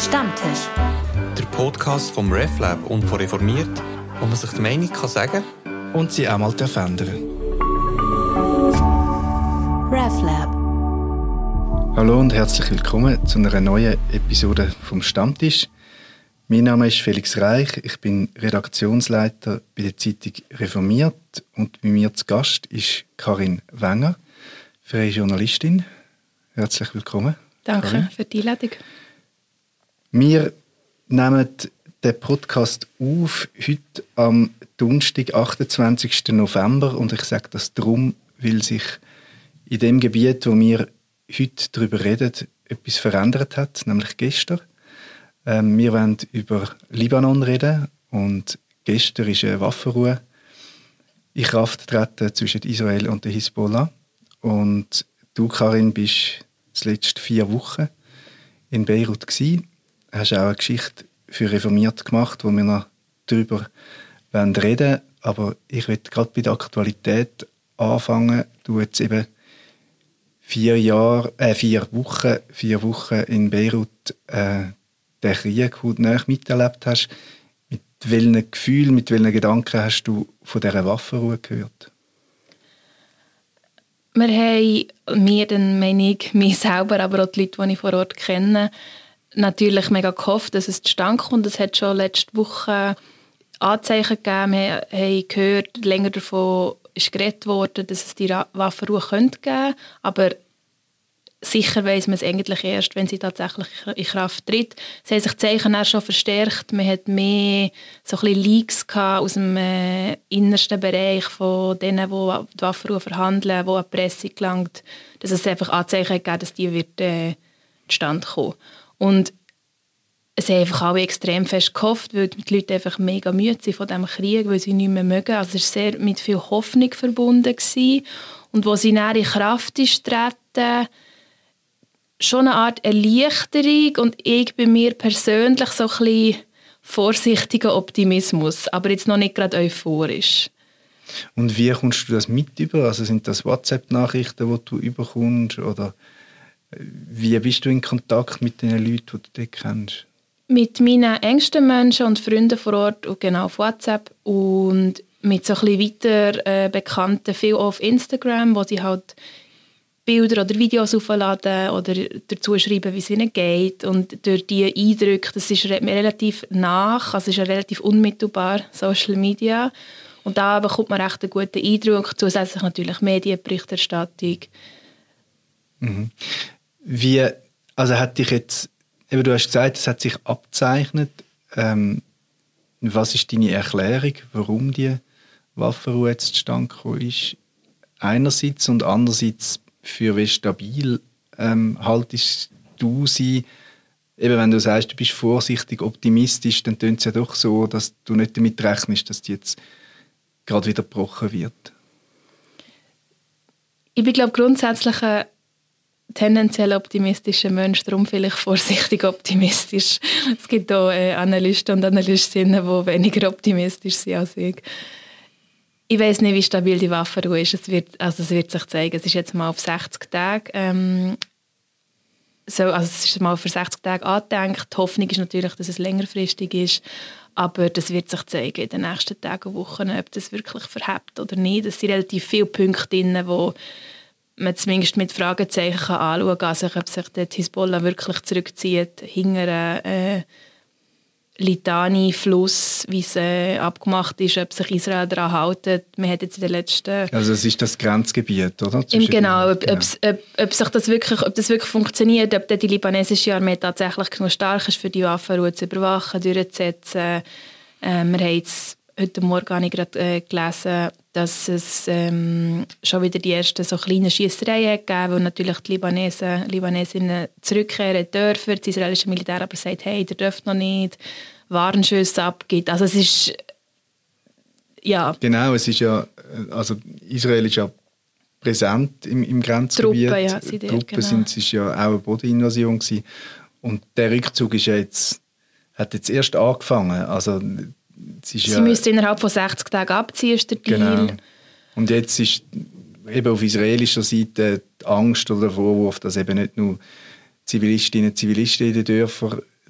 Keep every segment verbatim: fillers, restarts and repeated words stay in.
Stammtisch. Der Podcast vom RefLab und von Reformiert, wo man sich die Meinung kann sagen und sie auch mal verändern. RefLab. Hallo und herzlich willkommen zu einer neuen Episode vom Stammtisch. Mein Name ist Felix Reich, ich bin Redaktionsleiter bei der Zeitung Reformiert und bei mir zu Gast ist Karin Wenger, freie Journalistin. Herzlich willkommen. Danke Karin. für die Einladung. Wir nehmen den Podcast auf heute am Donnerstag, achtundzwanzigsten November, und ich sage das darum, weil sich in dem Gebiet, wo wir heute darüber reden, etwas verändert hat, nämlich gestern. Ähm, wir wollen über Libanon reden und gestern ist eine Waffenruhe in Kraft getreten zwischen Israel und der Hisbollah. Und du, Karin, bist zuletzt vier Wochen in Beirut gewesen. Hast auch eine Geschichte für Reformiert gemacht, wo wir noch darüber reden wollen. Aber ich möchte gerade bei der Aktualität anfangen. Du jetzt eben vier Jahre, äh, vier Wochen, vier Wochen in Beirut äh, den Krieg hautnah miterlebt hast. Mit welchen Gefühlen, mit welchen Gedanken hast du von dieser Waffenruhe gehört? Wir haben, mir dann meine ich, mich selber, aber auch die Leute, die ich vor Ort kenne, natürlich mega gehofft, dass es zustande kommt. Es hat schon letzte Woche Anzeichen gegeben. Wir haben gehört, länger davon ist geredet worden, dass es die Waffenruhe geben könnte. Aber sicher weiss man es eigentlich erst, wenn sie tatsächlich in Kraft tritt. Es haben sich die Zeichen auch schon verstärkt. Man hat mehr so ein bisschen Leaks aus dem äh, innersten Bereich von denen, die die Waffenruhe verhandeln, die an die Presse gelangt, dass es einfach Anzeichen gegeben, dass die wird, äh, zustande kommen. Und es haben einfach alle extrem fest gehofft, weil die Leute einfach mega müde sind von diesem Krieg, weil sie nicht mehr mögen. Also es war sehr mit viel Hoffnung verbunden gewesen. Und wo sie dann in Kraft ist treten, schon eine Art Erleichterung und ich bei mir persönlich so ein bisschen vorsichtiger Optimismus, aber jetzt noch nicht gerade euphorisch. Und wie kommst du das mit über? Also sind das WhatsApp-Nachrichten, die du überkommst, oder wie bist du in Kontakt mit den Leuten, die du dort kennst? Mit meinen engsten Menschen und Freunden vor Ort, genau auf WhatsApp, und mit so ein bisschen weiter äh, Bekannten, viel auf Instagram, wo sie halt Bilder oder Videos aufladen oder dazu schreiben, wie es ihnen geht. Und durch diese Eindrücke, das ist mir relativ nach, also ist ja relativ unmittelbar, Social Media. Und da bekommt man recht einen guten Eindruck, zusätzlich natürlich Medienberichterstattung. Mhm. Wie, also hat dich jetzt, eben du hast gesagt, es hat sich abgezeichnet. Ähm, was ist deine Erklärung, warum die Waffenruhe jetzt zustande gekommen ist? Einerseits und andererseits, für wie stabil ähm, haltest du sie? Eben, wenn du sagst, du bist vorsichtig optimistisch, dann tönt es ja doch so, dass du nicht damit rechnest, dass die jetzt gerade wieder gebrochen wird. Ich bin, glaube grundsätzlich ein tendenziell optimistischer Mensch, darum vielleicht vorsichtig optimistisch. Es gibt auch äh, Analysten und Analystinnen, die weniger optimistisch sind als ich. Ich weiss nicht, wie stabil die Waffenruhe ist. Es wird, also es wird sich zeigen. Es ist jetzt mal auf sechzig Tage. Ähm, so, also es ist mal für sechzig Tage angedenkt. Die Hoffnung ist natürlich, dass es längerfristig ist. Aber das wird sich zeigen in den nächsten Tagen und Wochen, ob das wirklich verhebt oder nicht. Es sind relativ viele Punkte drin, wo man zumindest mit Fragezeichen kann anschauen kann, also ob sich die Hisbollah wirklich zurückzieht, hinter äh, Litani-Fluss, wie es äh, abgemacht ist, ob sich Israel daran hält. Man hat jetzt in den letzten... Also es ist das Grenzgebiet, oder? Im, genau, ob, ja. ob, ob, ob, sich das wirklich, ob das wirklich funktioniert, ob die libanesische Armee tatsächlich genug stark ist, für die Waffenruhe zu überwachen, durchzusetzen. Äh, wir haben jetzt heute Morgen habe ich gerade äh, gelesen, dass es ähm, schon wieder die ersten so kleinen Schiessereien gegeben, weil natürlich die Libanesen, Libanesinnen zurückkehren dürfen. Das israelische Militär aber sagt, hey, ihr dürft noch nicht, Warnschüsse abgibt. Also es ist, ja... Genau, es ist ja, also Israel ist ja präsent im, im Grenzgebiet. Truppen, ja, sind Truppen genau. sind, es ist ja auch eine Bodeninvasion gewesen. Und der Rückzug ist ja jetzt, hat jetzt erst angefangen. Also Sie ja, müssen innerhalb von sechzig Tagen abziehen, ist der Deal. Genau. Und jetzt ist eben auf israelischer Seite die Angst oder der Vorwurf, dass eben nicht nur Zivilistinnen und Zivilisten in den Dörfern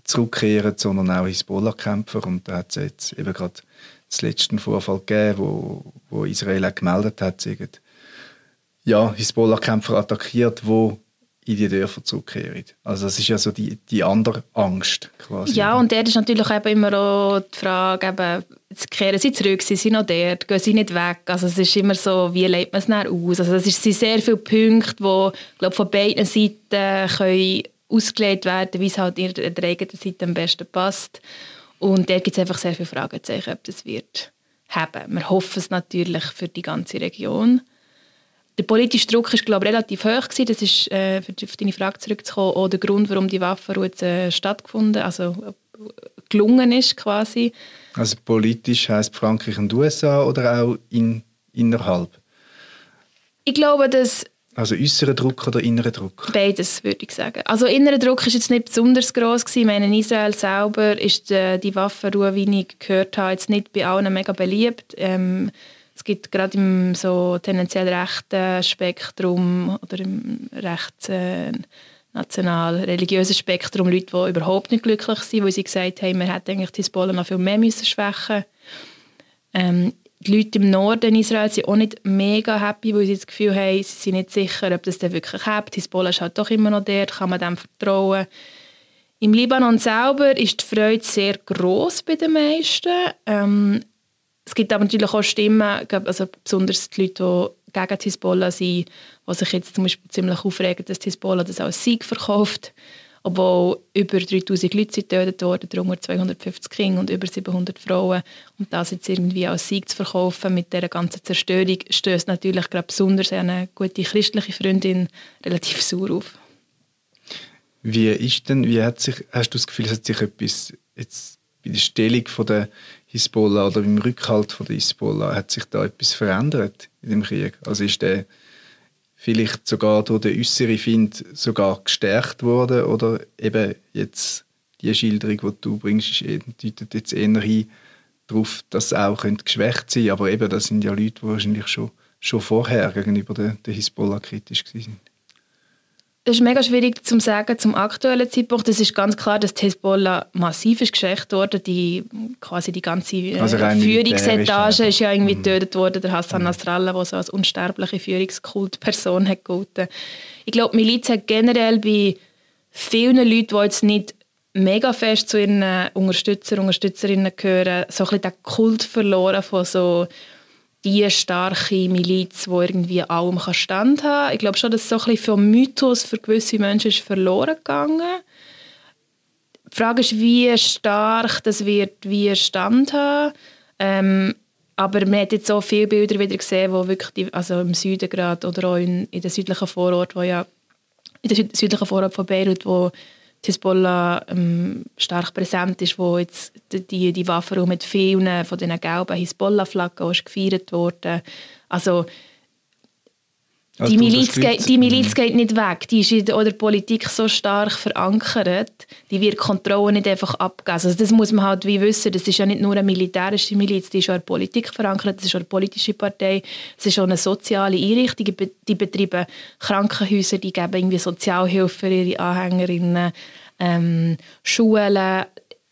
zurückkehren, sondern auch Hisbollah-Kämpfer. Und da hat es jetzt eben gerade den letzten Vorfall gegeben, wo, wo Israel auch gemeldet hat, sagen, ja, Hisbollah-Kämpfer attackiert, wo in die Dörfer zurückkehren. Also das ist ja so die, die andere Angst quasi. Ja, und dort ist natürlich eben immer auch die Frage, eben, kehren sie zurück, sind sie noch dort, gehen sie nicht weg. Also es ist immer so, wie legt man es dann aus? Also es sind sehr viele Punkte, die, glaube, von beiden Seiten können ausgelegt werden, wie es halt in der eigenen Seite am besten passt. Und dort gibt es einfach sehr viele Fragezeichen, ob das wird haben. Wir hoffen es natürlich für die ganze Region. Der politische Druck war, glaube ich, relativ hoch gewesen. Das ist, äh, für auf deine Frage zurückzukommen, auch der Grund, warum die Waffenruhe jetzt, äh, stattgefunden, also äh, gelungen ist quasi. Also politisch heisst Frankreich und U S A oder auch in, innerhalb? Ich glaube, dass also äußerer Druck oder innerer Druck? Beides, würde ich sagen. Also innerer Druck war jetzt nicht besonders gross gewesen. Ich meine, in Israel selber ist die, die Waffenruhe, wie ich gehört habe, jetzt nicht bei allen mega beliebt. Ähm, es gibt gerade im so tendenziell rechten Spektrum oder im rechts äh, national religiösen Spektrum Leute, die überhaupt nicht glücklich sind, weil sie gesagt haben, man hätte eigentlich die Hisbollah noch viel mehr müssen schwächen. Ähm, Die Leute im Norden Israels sind auch nicht mega happy, weil sie das Gefühl haben, sie sind nicht sicher, ob das dann wirklich hebt. Hisbollah ist halt doch immer noch dort, kann man dem vertrauen. Im Libanon selber ist die Freude sehr gross bei den meisten. Ähm, es gibt aber natürlich auch Stimmen, also besonders die Leute, die gegen die Hisbollah sind, die sich jetzt zum Beispiel ziemlich aufregen, dass die Hisbollah das als Sieg verkauft. Obwohl über dreitausend Leute getötet wurden, darunter zweihundertfünfzig Kinder und über siebenhundert Frauen. Und das jetzt irgendwie als Sieg zu verkaufen mit dieser ganzen Zerstörung, stößt natürlich gerade besonders eine gute christliche Freundin relativ sauer auf. Wie ist denn, wie hat sich, hast du das Gefühl, es hat sich etwas jetzt bei der Stellung von der Hisbollah oder beim Rückhalt von der Hisbollah, hat sich da etwas verändert in dem Krieg? Also ist der vielleicht sogar durch den äußeren Find sogar gestärkt worden oder eben jetzt die Schilderung, die du bringst, deutet jetzt eher hin darauf, dass es auch geschwächt sein könnte. Aber eben, das sind ja Leute, die wahrscheinlich schon, schon vorher gegenüber der, der Hisbollah kritisch waren. Das ist mega schwierig zu sagen zum aktuellen Zeitpunkt. Es ist ganz klar, dass die Hisbollah massiv ist geschwächt worden. Die, quasi die ganze äh, also Führungsetage ist ja irgendwie mhm. getötet worden. Der Hassan mhm. Nasrallah, der so als unsterbliche Führungskultperson hat gelten. Ich glaube, die Miliz hat generell bei vielen Leuten, die jetzt nicht mega fest zu ihren Unterstützer und Unterstützerinnen gehören, so ein bisschen den Kult verloren von so die starke Miliz, die irgendwie allem Stand haben kann. Ich glaube schon, dass so ein bisschen vom Mythos für gewisse Menschen ist verloren gegangen. Die Frage ist, wie stark das wird wie Stand haben. Ähm, aber man hat jetzt so viele Bilder wieder gesehen, wo wirklich die, also im Süden gerade oder auch in, in den südlichen Vorort, wo ja in der südlichen Vorort von Beirut, wo die Hisbollah ähm, stark präsent ist, wo jetzt die, die Waffenruhe mit vielen von diesen gelben Hisbollah-Flaggen gefeiert wurde. Also die, Miliz geht, die Miliz geht nicht weg. Die ist in der Politik so stark verankert, die wird Kontrolle nicht einfach abgeben. Also das muss man halt wie wissen. Das ist ja nicht nur eine militärische Miliz, die ist auch in der Politik verankert, das ist auch eine politische Partei, es ist auch eine soziale Einrichtung, die betreiben Krankenhäuser, die geben irgendwie Sozialhilfe für ihre Anhängerinnen, ähm, Schulen.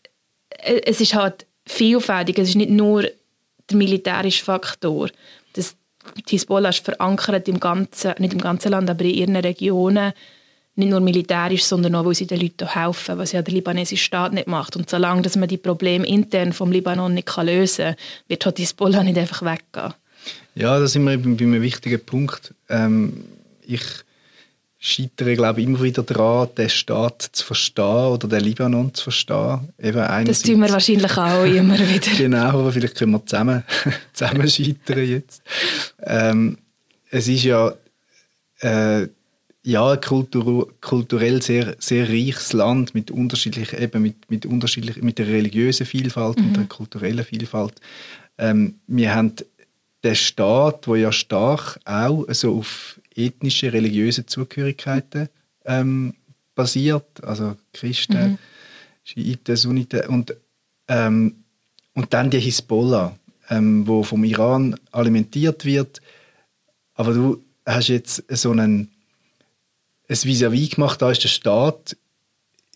Es ist halt vielfältig, es ist nicht nur der militärische Faktor. Das Die Hisbollah ist verankert im ganzen, nicht im ganzen Land, aber in ihren Regionen, nicht nur militärisch, sondern auch, weil sie den Leuten helfen, was ja der libanesische Staat nicht macht. Und solange dass man die Probleme intern vom Libanon nicht lösen kann, wird halt die Hisbollah nicht einfach weggehen. Ja, da sind wir eben bei einem wichtigen Punkt. Ähm, ich scheitere, glaube ich, immer wieder daran, den Staat zu verstehen oder den Libanon zu verstehen. Eben das tun wir wahrscheinlich auch immer wieder. Genau, aber vielleicht können wir zusammen, zusammen scheitern jetzt. Ähm, es ist ja, äh, ja ein Kultur, kulturell sehr, sehr reiches Land mit unterschiedlichen, eben mit, mit unterschiedlichen, mit der religiösen Vielfalt, mhm. mit der kulturellen Vielfalt. Ähm, wir haben den Staat, der ja stark auch so auf ethnische, religiöse Zugehörigkeiten ähm, basiert, also Christen, mhm. Schiiten, Sunniten und, ähm, und dann die Hisbollah, ähm, wo vom Iran alimentiert wird. Aber du hast jetzt so einen, ein Vis-à-vis gemacht, da ist der Staat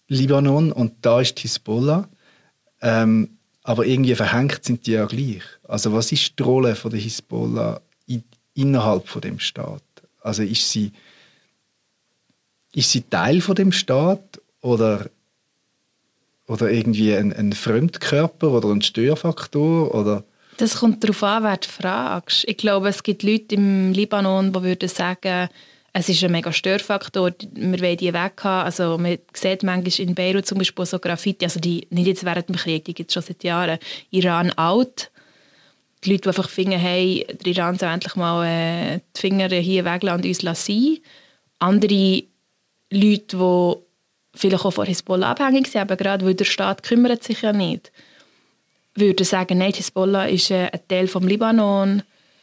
Libanon und da ist die Hisbollah. Ähm, aber irgendwie verhängt sind die ja gleich. Also was ist die Rolle von der Hisbollah in, innerhalb von dem Staat? Also ist sie, ist sie Teil von dem Staat oder, oder irgendwie ein, ein Fremdkörper oder ein Störfaktor? Oder? Das kommt darauf an, wer du fragst. Ich glaube, es gibt Leute im Libanon, die würden sagen, es ist ein mega Störfaktor, wir wollen die weg haben. Also man sieht manchmal in Beirut zum Beispiel so Graffiti, also die, nicht jetzt während dem Krieg, die gibt es schon seit Jahren, Iran out. Die Leute, die einfach finden, hey, der Iran soll endlich mal äh, die Finger hier weglassen und uns lassen. Andere Leute, die vielleicht auch von Hisbollah abhängig sind, aber gerade weil der Staat kümmert sich ja nicht, würden sagen, nein, Hisbollah ist äh, ein Teil vom Libanon.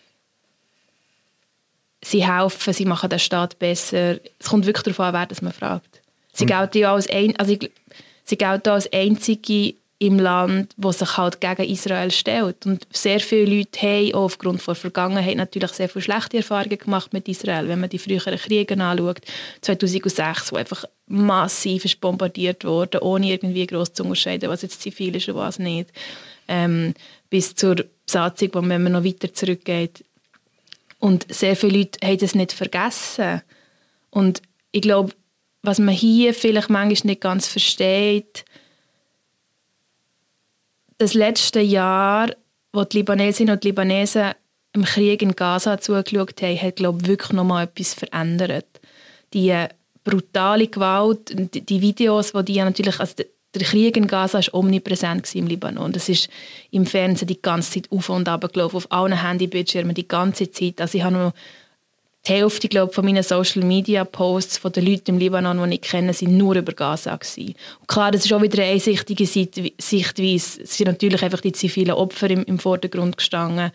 Sie helfen, sie machen den Staat besser. Es kommt wirklich darauf an, wer das man fragt. Sie gelten ja als, ein, also ich, sie gelten als einzige im Land, die sich halt gegen Israel stellt. Und sehr viele Leute haben auch aufgrund der Vergangenheit natürlich sehr viele schlechte Erfahrungen gemacht mit Israel. Wenn man die früheren Kriege anschaut, zweitausendsechs, wo einfach massiv ist bombardiert wurde, ohne irgendwie gross zu unterscheiden, was jetzt zivil ist und was nicht. Ähm, bis zur Besatzung, wo man noch weiter zurückgeht. Und sehr viele Leute haben das nicht vergessen. Und ich glaube, was man hier vielleicht manchmal nicht ganz versteht, das letzte Jahr, wo die Libanesinnen und die Libanesen im Krieg in Gaza zugeschaut haben, hat, glaube ich, wirklich noch mal etwas verändert. Die brutale Gewalt, die Videos, die die natürlich, also der Krieg in Gaza war omnipräsent im Libanon. Das ist im Fernsehen die ganze Zeit auf und ab gelaufen, auf allen Handybildschirmen die ganze Zeit. Also ich habe noch die Hälfte, glaube ich, von meinen Social-Media-Posts von den Leuten im Libanon, die ich kenne, sind nur über Gaza gewesen. Und klar, das ist auch wieder eine einsichtige Sichtweise. Es sind natürlich einfach die zivilen Opfer im, im Vordergrund gestanden.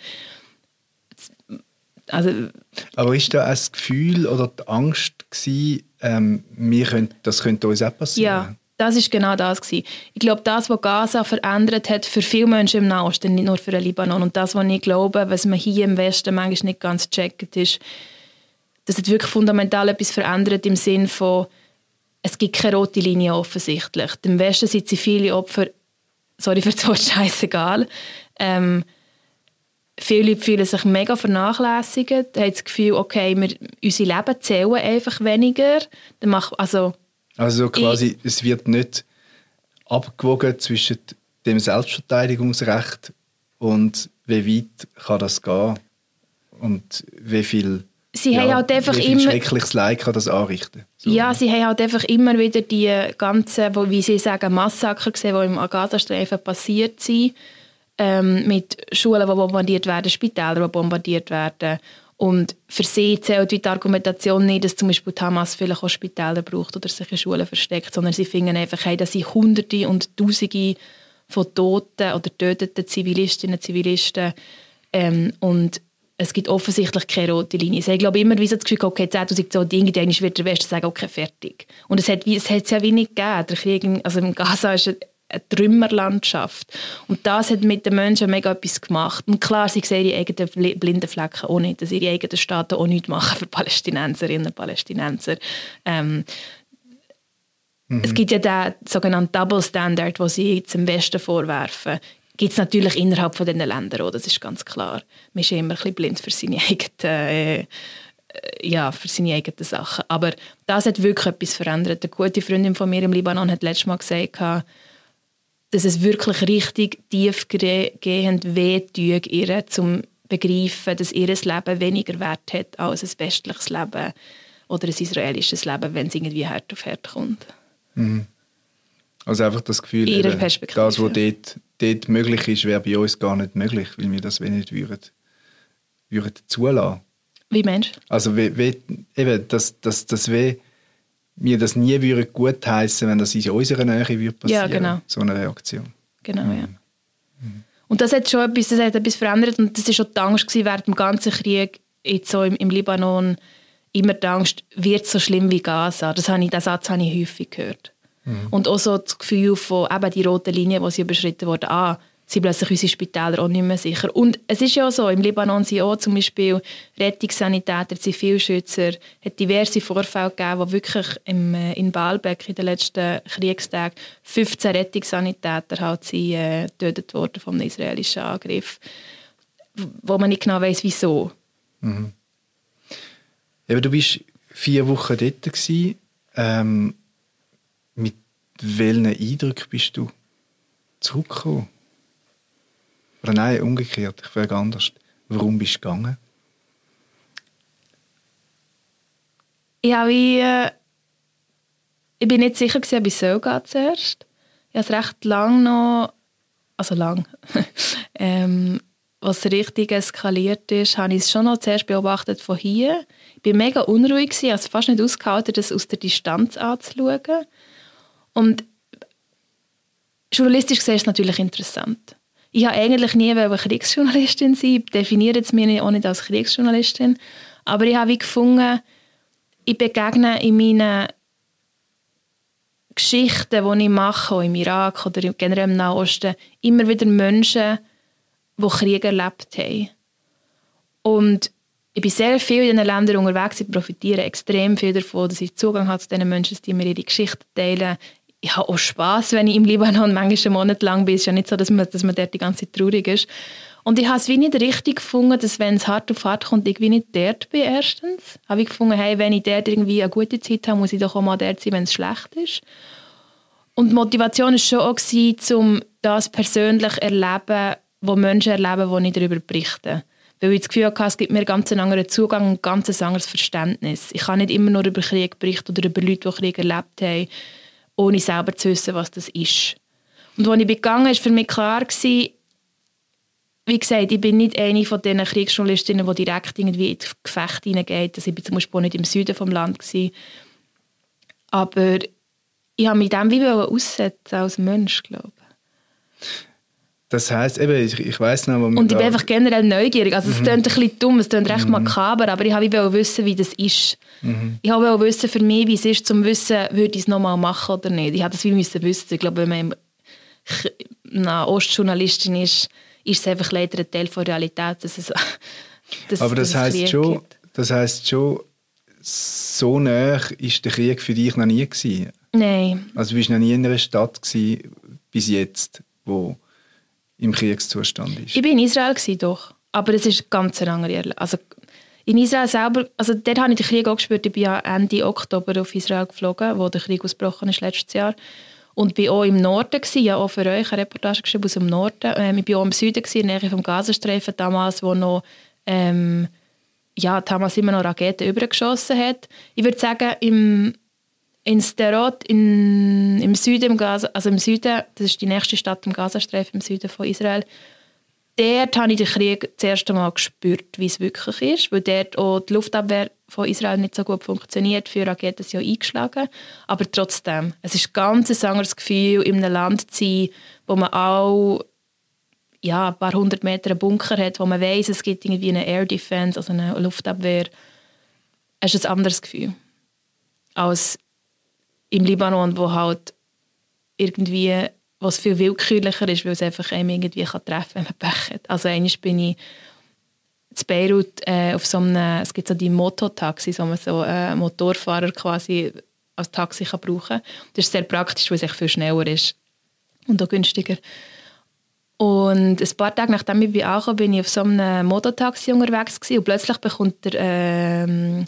Also, aber ist da ein Gefühl oder die Angst gewesen, ähm, wir können, das könnte uns auch passieren? Ja. Das ist genau das gewesen. Ich glaube, das, was Gaza verändert hat für viele Menschen im Nahen Osten, nicht nur für den Libanon. Und das, was ich glaube, was man hier im Westen manchmal nicht ganz checkt, ist, dass es wirklich fundamental etwas verändert im Sinn von, es gibt keine rote Linie offensichtlich. Im Westen sind zivile Opfer, sorry für das Wort, scheissegal. Ähm, viele Leute fühlen sich mega vernachlässigt, haben das Gefühl, okay, wir, unsere Leben zählen einfach weniger. Dann macht, also, Also quasi, ich, es wird nicht abgewogen zwischen dem Selbstverteidigungsrecht und wie weit kann das gehen und wie viel, sie ja, haben halt einfach wie viel immer, schreckliches Leid kann das anrichten. So. Ja, sie haben halt einfach immer wieder die ganzen, wie sie sagen, Massaker gesehen, die im Gazastreifen passiert sind, ähm, mit Schulen, die bombardiert werden, Spitäler, die bombardiert werden. Und für sie zählt die Argumentation nicht, dass zum Beispiel die Hamas vielleicht auch Spitäler braucht oder sich in Schulen versteckt, sondern sie finden einfach, hey, dass sie Hunderte und Tausende von toten oder töteten Zivilistinnen und Zivilisten ähm, und es gibt offensichtlich keine rote Linie. Ich glaube immer wie so das Gefühl, okay, zehntausend so Dinge, dann wird der Westen sagen, okay, fertig. Und es hat es es ja wie nicht gegeben. Der Krieg in, also im Gaza ist eine, eine Trümmerlandschaft. Und das hat mit den Menschen mega etwas gemacht. Und klar, sie sehen ihre eigenen blinden Flecken auch nicht, dass ihre eigenen Staaten auch nichts machen für Palästinenserinnen und Palästinenser. Ähm, mhm. Es gibt ja den sogenannten Double Standard, den sie jetzt im Westen vorwerfen. Gibt es natürlich innerhalb von diesen Ländern auch, das ist ganz klar. Man ist immer ein bisschen blind für seine eigenen, äh, ja, für seine eigenen Sachen. Aber das hat wirklich etwas verändert. Eine gute Freundin von mir im Libanon hat letztes Mal gesagt, dass es wirklich richtig tiefgehend wehtut, ihr zum begreifen, dass ihr Leben weniger Wert hat als ein westliches Leben oder ein israelisches Leben, wenn es irgendwie Herd auf Herd kommt. Mhm. Also einfach das Gefühl, eben, das, was dort, dort möglich ist, wäre bei uns gar nicht möglich, weil wir das nicht würden, würden zulassen. Wie Mensch? Also wie, wie, eben, dass, dass, dass wir, wir das nie würden gutheissen, wenn das in unserer Nähe würde passieren, ja, genau. So eine Reaktion. Genau, mhm. ja. Mhm. Und das hat schon etwas, das hat etwas verändert und das war schon die Angst gewesen, während dem ganzen Krieg jetzt so im, im Libanon, immer die Angst, wird es so schlimm wie Gaza. Das habe ich, den Satz habe ich häufig gehört. Mhm. Und auch so das Gefühl von eben die roten Linien, die sie überschritten wurden. Ah, sind plötzlich unsere Spitäler auch nicht mehr sicher. Und es ist ja so, im Libanon sind auch zum Beispiel Rettungssanitäter, Zivilschützer, es hat diverse Vorfälle gegeben, wo wirklich im, in Baalbek in den letzten Kriegstagen fünfzehn Rettungssanitäter halt sind, äh, getötet wurden vom israelischen Angriff, wo man nicht genau weiss, wieso. Mhm. Aber du warst vier Wochen dort gewesen. Ähm, mit welchen Eindrücken bist du zurückgekommen? Oder nein, umgekehrt, ich frage anders. Warum bist du gegangen? Ja, wie, äh, ich bin nicht sicher, ob ich so gehen zuerst. Ich habe es recht lang noch, also lang, ähm, was richtig eskaliert ist, habe ich es schon noch zuerst beobachtet von hier. Ich war mega unruhig, ich habe es fast nicht ausgehalten, das aus der Distanz anzuschauen. Und journalistisch gesehen ist es natürlich interessant. Ich wollte eigentlich nie eine Kriegsjournalistin sein. Ich definiere es mir auch nicht als Kriegsjournalistin. Aber ich habe gefunden, ich begegne in meinen Geschichten, die ich mache, im Irak oder generell im Nahen Osten, immer wieder Menschen, die Krieg erlebt haben. Und ich bin sehr viel in diesen Ländern unterwegs. Ich profitiere extrem viel davon, dass ich Zugang habe zu diesen Menschen, die mir ihre Geschichten teilen. Ich habe auch Spass, wenn ich im Libanon manchmal einen Monat lang bin. Es ist ja nicht so, dass man, dass man dort die ganze Zeit traurig ist. Und ich habe es wie nicht richtig gefunden, dass wenn es hart auf hart kommt, ich wie nicht dort bin erstens. Habe ich gefunden, hey, wenn ich dort irgendwie eine gute Zeit habe, muss ich doch auch mal dort sein, wenn es schlecht ist. Und die Motivation war schon auch, um das persönlich erleben, was Menschen erleben, die nicht darüber berichten. Weil ich das Gefühl hatte, es gibt mir ganz einen anderen Zugang und ein ganz anderes Verständnis. Ich kann nicht immer nur über Krieg berichten oder über Leute, die Krieg erlebt haben, ohne selber zu wissen, was das ist. Und als ich gegangen bin, war für mich klar, wie gesagt, ich bin nicht eine von diesen Kriegsjournalistinnen, die direkt irgendwie in das Gefecht hineingeht. Also ich war zum Beispiel nicht im Süden des Landes. Aber ich habe mich dem wie aussetzen als Mensch, glaube ich. Das heisst, eben, ich, ich weiss noch, wo wir Und ich bin einfach generell neugierig. Also es mhm. klingt ein bisschen dumm, es klingt recht mhm. makaber, aber ich wollte wissen, wie das ist. Mhm. Ich wollte wissen für mich, wie es ist, um zu wissen, würde ich es nochmal machen oder nicht. Ich musste das wie müssen wissen. Ich glaube, wenn man eine Ostjournalistin ist, ist es einfach leider ein Teil der Realität. Dass es, dass, aber das heisst schon, das heisst schon, so nah war der Krieg für dich noch nie gewesen? Nein. Also du warst noch nie in einer Stadt gewesen, bis jetzt, wo im Kriegszustand ist? Ich war in Israel, doch. Aber es ist ganz eine andere Erle- also in Israel selber, also dort habe ich den Krieg auch gespürt. Ich bin ja Ende Oktober auf Israel geflogen, wo der Krieg ausgebrochen ist letztes Jahr. Und ich war auch im Norden, ja auch für euch eine Reportage geschrieben aus dem Norden. Ähm, ich war auch im Süden, in der Nähe vom Gazastreifen, damals, wo noch ähm, ja, Hamas immer noch Raketen übergeschossen hat. Ich würde sagen, im In Sderot, in, im Süden, im Gaza, also im Süden, das ist die nächste Stadt im Gazastreifen, im Süden von Israel, dort habe ich den Krieg das erste Mal gespürt, wie es wirklich ist, weil dort auch die Luftabwehr von Israel nicht so gut funktioniert, für Raketen sind ja eingeschlagen, aber trotzdem, es ist ganz ein anderes Gefühl, in einem Land zu sein, wo man auch ja, ein paar hundert Meter einen Bunker hat, wo man weiss, es gibt irgendwie eine Air Defense, also eine Luftabwehr. Es ist ein anderes Gefühl als im Libanon, wo halt irgendwie, was viel willkürlicher ist, weil es einfach einem irgendwie kann treffen kann, wenn man Pech hat. Also einmal bin ich in Beirut äh, auf so einem, es gibt so die Mototaxis, wo man so einen Motorfahrer quasi als Taxi kann brauchen kann. Das ist sehr praktisch, weil es echt viel schneller ist und auch günstiger. Und ein paar Tage nachdem ich angekommen bin, bin ich auf so einem Mototaxi unterwegs gewesen, und plötzlich bekommt der ähm,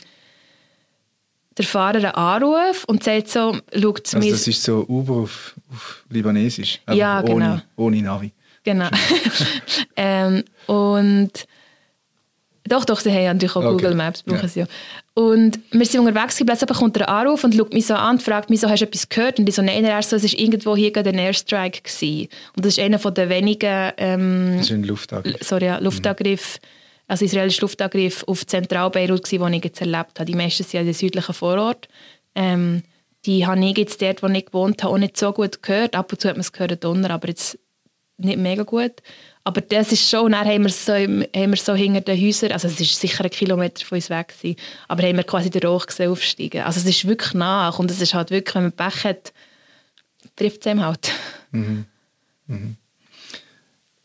der Fahrer einen Anruf und sagt so, schaut zu also mir... das ist so Uber auf, auf Libanesisch, aber ja, genau. ohne, ohne Navi. Genau. ähm, und doch, doch, sie haben natürlich auch okay. Google Maps, brauchen ja. sie ja. Und wir sind unterwegs, plötzlich bekommt er einen Anruf und schaut mich so an und fragt mich so, hast du etwas gehört? Und ich so, nein, erst so, es war irgendwo hier gerade ein Airstrike gewesen. Und das ist einer von den wenigen... Ähm, das ist ein Luftangriff. Sorry, ja, Luftangriff... Mhm. Also israelischer Luftangriff auf Zentral-Beirut, den ich jetzt erlebt habe. Die meisten sind ja in den südlichen Vorort. Ähm, die habe ich jetzt dort, wo ich gewohnt habe, auch nicht so gut gehört. Ab und zu hat man es gehört, Donner, aber jetzt nicht mega gut. Aber das ist schon, dann haben wir so, haben wir so hinter den Häusern, also es ist sicher ein Kilometer von uns weg gewesen, aber haben wir quasi den Rauch gesehen aufsteigen. Also es ist wirklich nach und es ist halt wirklich, wenn man Pech hat, trifft es einem halt. Mhm. Mhm.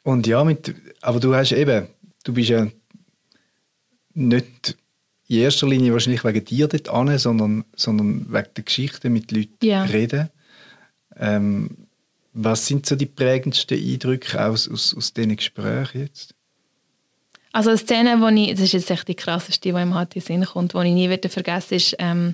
Und ja, mit, aber du hast eben, du bist ja nicht in erster Linie wahrscheinlich wegen dir dort an, sondern, sondern wegen der Geschichte mit Leuten ja. reden. Ähm, was sind so die prägendsten Eindrücke aus, aus, aus diesen Gesprächen jetzt? Also eine Szene, wo ich, das ist jetzt echt die krasseste, die im H T Sinn kommt, die ich nie wieder vergessen ist, ähm,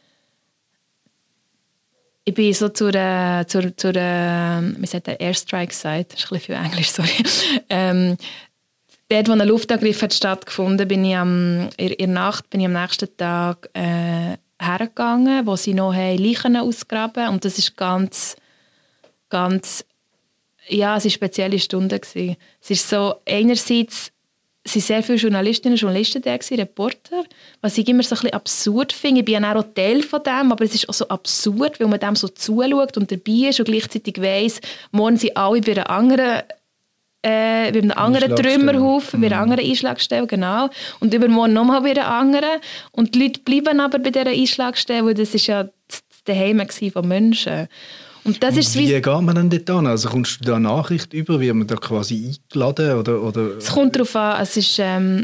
ich bin so zur, äh, zur, zur äh, wie sagt der Airstrike-Site, das ist ein bisschen viel Englisch, sorry. ähm, dort, wo ein Luftangriff hat stattgefunden, bin ich am, in der Nacht, bin ich am nächsten Tag äh, hergegangen, wo sie noch haben Leichen ausgraben, und das ist ganz, ganz, ja, es war eine spezielle Stunde gewesen. Es ist so, einerseits es waren sehr viele Journalistinnen und Journalisten da, Reporter, was ich immer so ein bisschen absurd finde. Ich bin ja auch Teil von dem, aber es ist auch so absurd, weil man dem so zuschaut und dabei ist und gleichzeitig weiss, morgen sind alle bei einer anderen, äh, bei einem anderen Trümmerhaufen, bei einer anderen Einschlagstelle, genau. Und übermorgen nochmal bei einer anderen. Und die Leute bleiben aber bei dieser Einschlagstelle, weil das ist ja das Zuhause von Menschen. Und das ist wie geht man denn dort an? Also kommst du da eine Nachricht über, wie man da quasi eingeladen oder, oder? Es kommt darauf an, es ist, ähm,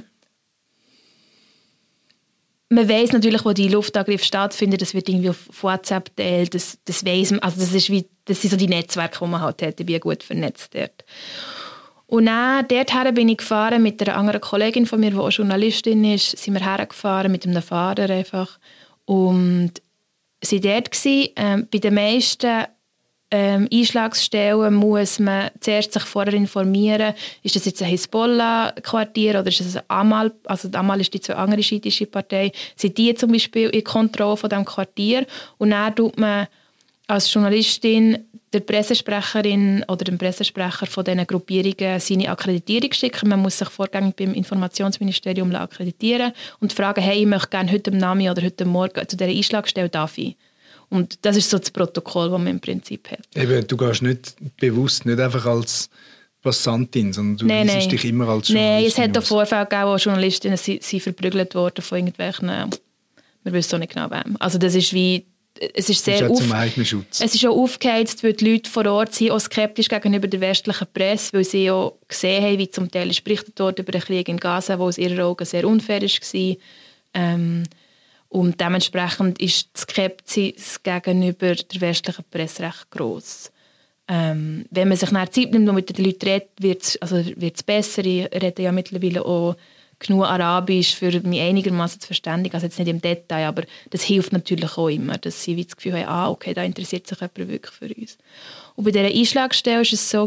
man weiss natürlich, wo die Luftangriffe stattfinden, das wird irgendwie auf WhatsApp geteilt, das, das weiss man, also das, ist wie, das sind so die Netzwerke, die man halt hat, ich bin gut vernetzt dort. Und dann, dorthin bin ich gefahren mit einer anderen Kollegin von mir, die auch Journalistin ist, sind wir hergefahren mit einem Fahrer einfach und sie waren dort gewesen. Ähm, bei den meisten Ähm, Einschlagsstellen muss man zuerst sich vorher informieren, ist das jetzt ein Hisbollah-Quartier oder ist das ein Amal, also Amal ist die zwei andere schiitische Partei, sind die zum Beispiel in Kontrolle von diesem Quartier, und dann tut man als Journalistin der Pressesprecherin oder dem Pressesprecher von diesen Gruppierungen seine Akkreditierung schicken. Man muss sich vorgängig beim Informationsministerium akkreditieren und fragen, hey, ich möchte gerne heute am Nachmittag oder heute Morgen zu dieser Einschlagstelle, darf ich? Und das ist so das Protokoll, das man im Prinzip hat. Eben, du gehst nicht bewusst, nicht einfach als Passantin, sondern du nein, siehst nein. dich immer als Journalistin. Nein, es hat auch Vorfälle gegeben, wo Journalistinnen sind, sind verprügelt worden von irgendwelchen, wir wissen auch nicht genau wem. Also das ist wie, es ist sehr das ist auf, zum eigenen Schutz. Es ist auch aufgeheizt, weil die Leute vor Ort sind auch skeptisch gegenüber der westlichen Presse, weil sie auch gesehen haben, wie zum Teil berichtet wurde über den Krieg in Gaza, der aus ihrer Augen sehr unfair war. Ähm, Und dementsprechend ist die Skepsis gegenüber der westlichen Presse recht gross. Ähm, wenn man sich nach Zeit nimmt und mit den Leuten redet, wird es also besser. Ich rede ja mittlerweile auch genug Arabisch, für mich einigermaßen zu verständigen. Also jetzt nicht im Detail, aber das hilft natürlich auch immer, dass sie das Gefühl haben, ah, okay, da interessiert sich jemand wirklich für uns. Und bei dieser Einschlagstelle war es so,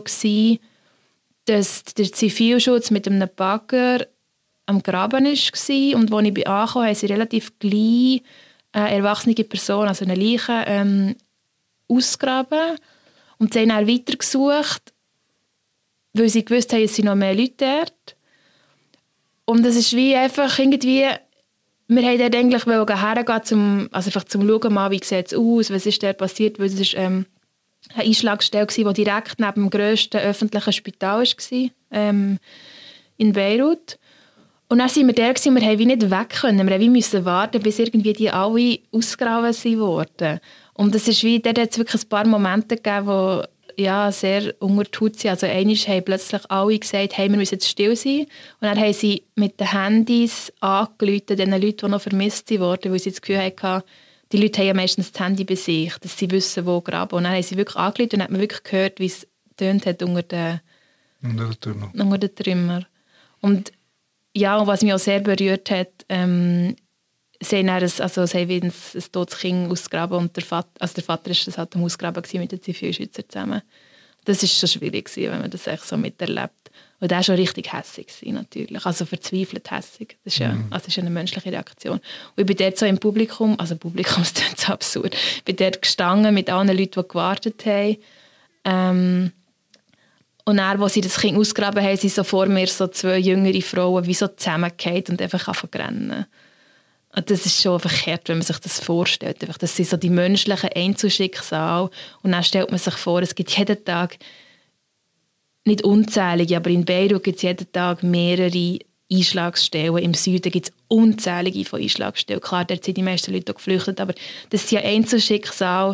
dass der Zivilschutz mit einem Bagger am Graben war, und als ich ankam, haben sie relativ gleich eine erwachsene Person, also eine Leiche, ähm, ausgegraben. Und sie haben dann weitergesucht, weil sie gewusst haben, es sind noch mehr Leute dort. Und es ist wie einfach irgendwie, wir wollten dort eigentlich hergehen, zum, also einfach zum Schauen, mal, wie sieht es aus, was ist dort passiert, weil es ist, ähm, eine Einschlagstelle war, die direkt neben dem grössten öffentlichen Spital war, ähm, in Beirut. Und dann waren wir da und wir konnten wie nicht weg können. Wir mussten warten, bis irgendwie die alle ausgegraben wurden. Und es ist wie, dort hat es wirklich ein paar Momente gegeben, wo ja, sehr unter die Haut sind. Also einmal haben plötzlich alle gesagt, hey, wir müssen jetzt still sein. Und dann haben sie mit den Handys angerufen, den Leuten, die noch vermisst wurden, weil sie das Gefühl hatten, die Leute haben ja meistens das Handy bei sich, dass sie wissen, wo graben. Und dann haben sie wirklich angerufen und hat man wirklich gehört, wie es tönt hat unter den, unter den Trümmer. Unter den Trümmer. Und ja, und was mich auch sehr berührt hat, ähm, sie haben, ein, also, sie haben ein, ein totes Kind ausgegraben und der Vater, also der Vater war das halt am Ausgraben mit den Zivilschützern zusammen. Das war schon schwierig, wenn man das echt so miterlebt. Und der war schon richtig hässig, natürlich. Also verzweifelt hässig. Das ist ja, also das ist eine menschliche Reaktion. Und ich bin dort so im Publikum, also Publikum ist so absurd, ich bin dort gestanden mit allen Leuten, die gewartet haben. Ähm, Und dann, als sie das Kind ausgegraben haben, sind so vor mir so zwei jüngere Frauen wie so zusammengefallen und einfach angefangen. Und das ist schon verkehrt, wenn man sich das vorstellt. Das sind so die menschlichen Einzelschicksale. Und dann stellt man sich vor, es gibt jeden Tag, nicht unzählige, aber in Beirut gibt es jeden Tag mehrere Einschlagsstellen. Im Süden gibt es unzählige von Einschlagsstellen. Klar, dort sind die meisten Leute geflüchtet, aber das sind ja Einzelschicksale,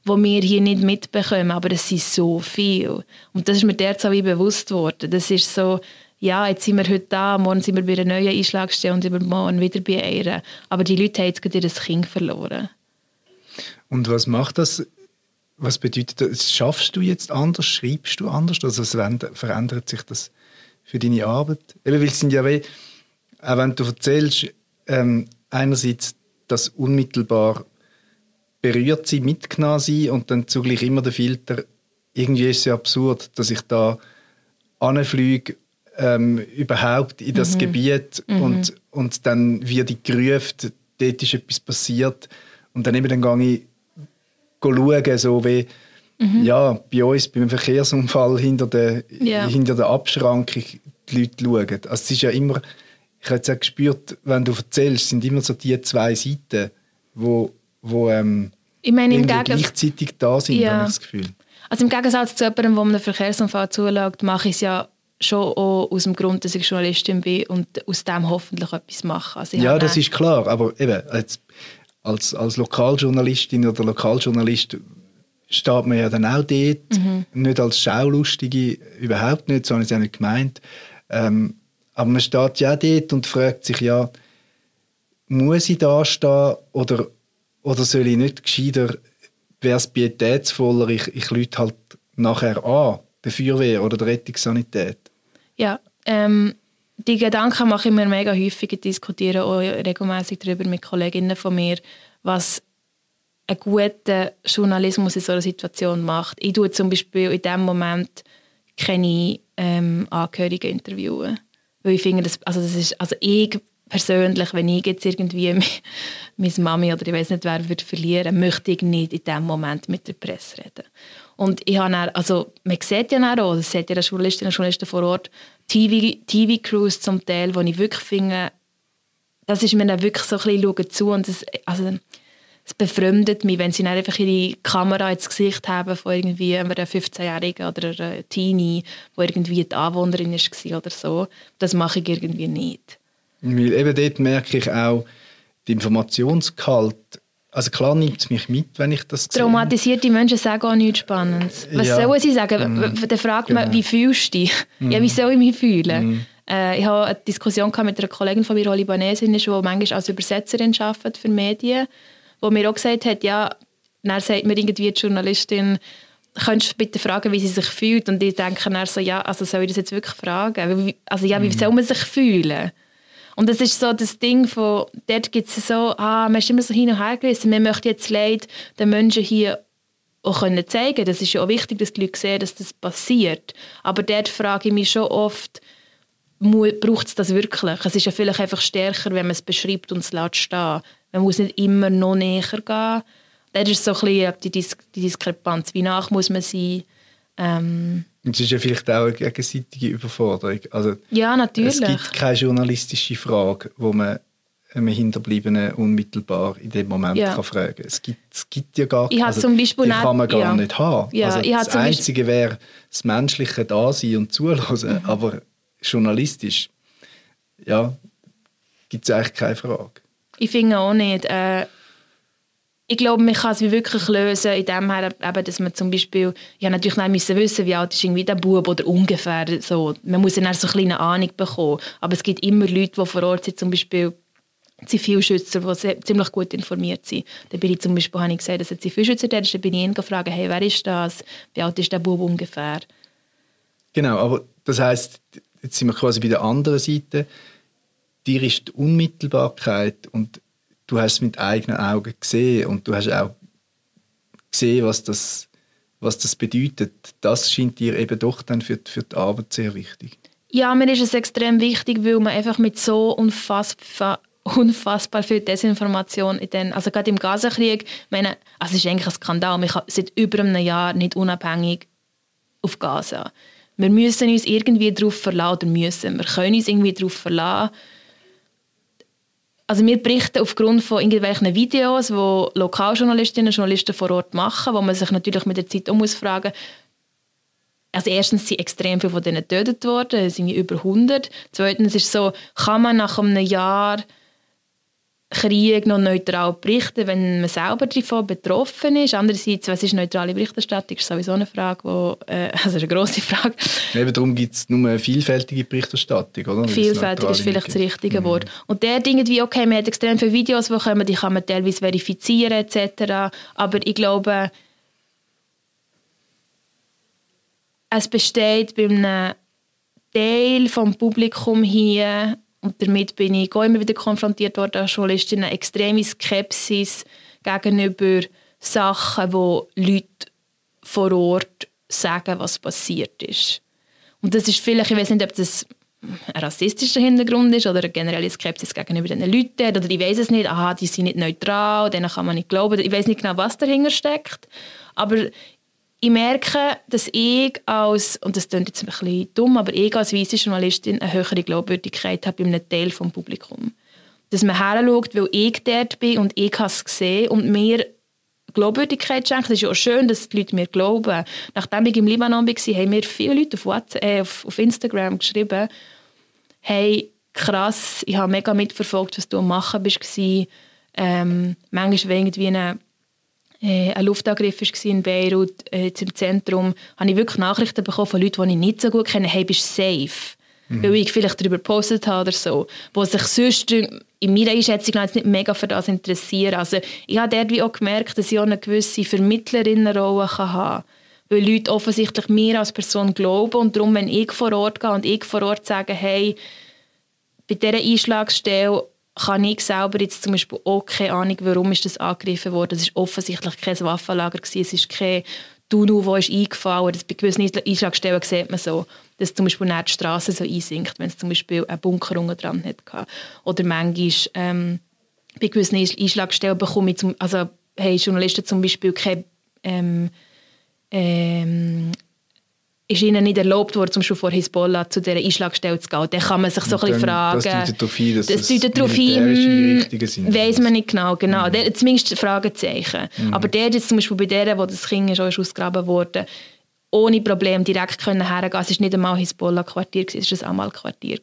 wo wir hier nicht mitbekommen, aber es sind so viel. Und das ist mir dort so wie bewusst worden. Das ist so, ja, jetzt sind wir heute da, morgen sind wir bei einer neuen Einschlagstelle und übermorgen wieder bei einer. Aber die Leute haben jetzt gerade ihr Kind verloren. Und was macht das? Was bedeutet das? Schaffst du jetzt anders? Schreibst du anders? Also verändert sich das für deine Arbeit? Eben, weil es sind ja wie, auch wenn du erzählst, ähm, einerseits das unmittelbar berührt sein, mitgenommen sein und dann zugleich immer der Filter, irgendwie ist es ja absurd, dass ich da anfliege, ähm, überhaupt in das mhm. Gebiet mhm. Und, und dann wird ich gerufen, dort ist etwas passiert und dann eben dann gehe ich schauen, so wie mhm. ja, bei uns beim Verkehrsunfall hinter der, yeah. hinter der Abschrankung die Leute schauen. Also es ist ja immer, ich habe jetzt auch gespürt, wenn du erzählst, sind immer so die zwei Seiten, wo, wo ähm, ich meine, im Gegens- gleichzeitig da sind, ja. habe ich das Gefühl. Also im Gegensatz zu jemandem, der einem Verkehrsunfall zuschaut, mache ich es ja schon auch aus dem Grund, dass ich Journalistin bin und aus dem hoffentlich etwas mache. Also ja, das ist klar, aber eben, als, als, als Lokaljournalistin oder Lokaljournalist steht man ja dann auch dort, mhm. nicht als Schaulustige, überhaupt nicht, so habe ich es auch nicht gemeint. Ähm, aber man steht ja auch dort und fragt sich, ja, muss ich da stehen oder, oder soll ich nicht gescheiter, wäre es pietätsvoller, ich, ich lüte halt nachher an, der Feuerwehr oder der Rettungssanität? Ja, ähm, die Gedanken mache ich mir mega häufig, diskutiere auch regelmäßig darüber mit Kolleginnen von mir, was einen guten Journalismus in so einer Situation macht. Ich tue zum Beispiel in diesem Moment keine ähm, Angehörigen interviewen. Weil ich finde, das, also das ist, also ich persönlich, wenn ich jetzt irgendwie meine Mami oder ich weiß nicht wer würde verlieren, möchte ich nicht in diesem Moment mit der Presse reden. Und ich habe dann, also man sieht ja auch, das sieht ja die Journalistinnen und Journalisten vor Ort, T V-Crews zum Teil, wo ich wirklich finde, das ist mir dann wirklich so ein bisschen schauen zu und das, also es befremdet mich, wenn sie dann einfach ihre Kamera ins Gesicht haben von irgendwie einer fünfzehnjährigen oder einer Teenie, die irgendwie die Anwohnerin war oder so. Das mache ich irgendwie nicht. Weil eben dort merke ich auch, die Informationsgehalt, also klar nimmt es mich mit, wenn ich das sehe. Traumatisierte Menschen sagen auch nichts Spannendes. Was ja. sollen sie sagen? Mm. Dann fragt man, genau. Wie fühlst du dich? Mm. Ja, wie soll ich mich fühlen? Mm. Äh, ich hatte eine Diskussion mit einer Kollegin von mir, die Libanesin ist, die manchmal als Übersetzerin arbeitet für Medien, wo mir auch gesagt hat, ja, dann sagt mir irgendwie die Journalistin, könntest du bitte fragen, wie sie sich fühlt? Und ich denke dann so, ja, also soll ich das jetzt wirklich fragen? Also ja, wie mm. soll man sich fühlen? Und das ist so das Ding von, dort gibt es so, ah, man ist immer so hin und her gerissen, man möchte jetzt Leid den Menschen hier auch können zeigen. Das ist ja auch wichtig, dass die Leute sehen, dass das passiert. Aber dort frage ich mich schon oft, braucht es das wirklich? Es ist ja vielleicht einfach stärker, wenn man es beschreibt und es lässt stehen. Man muss nicht immer noch näher gehen. Das ist so ein bisschen die, Dis- die Diskrepanz. Wie nach muss man sein? Ähm, Und es ist ja vielleicht auch eine gegenseitige Überforderung. Also, ja, natürlich. Es gibt keine journalistische Frage, wo man einem Hinterbliebenen unmittelbar in dem Moment ja. kann fragen kann. Es gibt, es gibt ja gar keine. Also, zum Beispiel die kann man gar ja. nicht haben. Ja, also, das Einzige wäre das menschliche Dasein und Zuhören. Mhm. Aber journalistisch ja, gibt es eigentlich keine Frage. Ich finde auch nicht. Äh, ich glaube, man kann es wirklich lösen, indem man, eben, dass man zum Beispiel, ja natürlich nicht müssen wissen, wie alt ist irgendwie der Bub oder ungefähr so. Man muss dann so eine kleine Ahnung bekommen. Aber es gibt immer Leute, die vor Ort sind, zum Beispiel Zivilschützer, die ziemlich gut informiert sind. Da bin ich zum Beispiel, habe ich gesagt, dass ein Zivilschützer da ist, dann bin ich ihn gefragt, hey, wer ist das? Wie alt ist der Bub ungefähr? Genau, aber das heisst, jetzt sind wir quasi bei der anderen Seite. Dir ist die Unmittelbarkeit und du hast es mit eigenen Augen gesehen und du hast auch gesehen, was das, was das bedeutet. Das scheint dir eben doch dann für, für die Arbeit sehr wichtig. Ja, mir ist es extrem wichtig, weil man einfach mit so unfassbar, unfassbar viel Desinformation in den, also gerade im Gazakrieg, meine, also es ist eigentlich ein Skandal. Wir sind seit über einem Jahr nicht unabhängig auf Gaza. Wir müssen uns irgendwie darauf verlassen, oder müssen. Wir können uns irgendwie darauf verlassen. Also wir berichten aufgrund von irgendwelchen Videos, die Lokaljournalistinnen und Journalisten vor Ort machen, wo man sich natürlich mit der Zeit auch muss fragen. Also erstens sind extrem viele von denen getötet worden, es sind über hundert. Zweitens ist es so, kann man nach einem Jahr Krieg noch neutral berichten, wenn man selber davon betroffen ist. Andererseits, was ist neutrale Berichterstattung? Das ist sowieso eine Frage, wo, äh, also eine grosse Frage. Eben darum gibt es nur eine vielfältige Berichterstattung, oder? Vielfältig ist vielleicht das richtige mhm. Wort. Und der Dinge wie, okay, man hat extrem viele Videos, die kommen, die kann man teilweise verifizieren et cetera. Aber ich glaube, es besteht bei einem Teil des Publikums hier, und damit bin ich auch immer wieder konfrontiert worden als Journalistin, eine extreme Skepsis gegenüber Sachen, wo Leute vor Ort sagen, was passiert ist. Und das ist vielleicht, ich weiß nicht, ob das ein rassistischer Hintergrund ist oder eine generelle Skepsis gegenüber diesen Leuten, oder ich weiß es nicht, aha, die sind nicht neutral, denen kann man nicht glauben. Ich weiß nicht genau, was dahinter steckt, aber ich merke, dass ich als, und das klingt jetzt ein bisschen dumm, aber ich als weisse Journalistin eine höhere Glaubwürdigkeit habe bei einem Teil des Publikums. Dass man heranschaut, weil ich dort bin und ich habe es gesehen und mir Glaubwürdigkeit schenkt. Es ist ja auch schön, dass die Leute mir glauben. Nachdem ich im Libanon war, haben mir viele Leute auf, WhatsApp, äh, auf, auf Instagram geschrieben, hey, krass, ich habe mega mitverfolgt, was du am Machen bist. Ähm, manchmal irgendwie eine ein Luftangriff war in Beirut, jetzt im Zentrum, habe ich wirklich Nachrichten bekommen von Leuten, die ich nicht so gut kenne, hey, bist du safe? Mhm. Weil ich vielleicht darüber gepostet habe oder so, die sich sonst in meiner Einschätzung jetzt nicht mega für das interessieren. Also ich habe dort wie auch gemerkt, dass ich auch eine gewisse Vermittlerinnenrolle haben kann. Weil Leute offensichtlich mir als Person glauben und darum, wenn ich vor Ort gehe und ich vor Ort sage, hey, bei dieser Einschlagsstelle kann ich selber jetzt zum Beispiel auch keine Ahnung, warum ist das angegriffen wurde. Es war offensichtlich kein Waffenlager, es ist kein Tunnel, der ist eingefallen ist. Bei gewissen Einschlagstellen sieht man so, dass zum Beispiel nicht die Straße so einsinkt, wenn es zum Beispiel einen Bunker unten dran hatte. Oder manchmal ähm, bei gewissen Einschlagstellen bekomme ich, zum, also haben Journalisten zum Beispiel keine ähm, ähm, ist ihnen nicht erlaubt worden, zum Beispiel vor Hisbollah zu dieser Einschlagstelle zu gehen. Dann kann man sich so ein bisschen fragen. Das deutet darauf hin, dass das, das militärische Einrichtungen sind. Weiss man nicht genau. genau. Mhm. Der, zumindest Fragezeichen. Mhm. Aber der jetzt zum Beispiel bei der, wo das Kind schon ausgegraben wurde, ohne Probleme direkt können hergehen. Es war nicht einmal Hisbollah-Quartier, es war ein Amal-Quartier.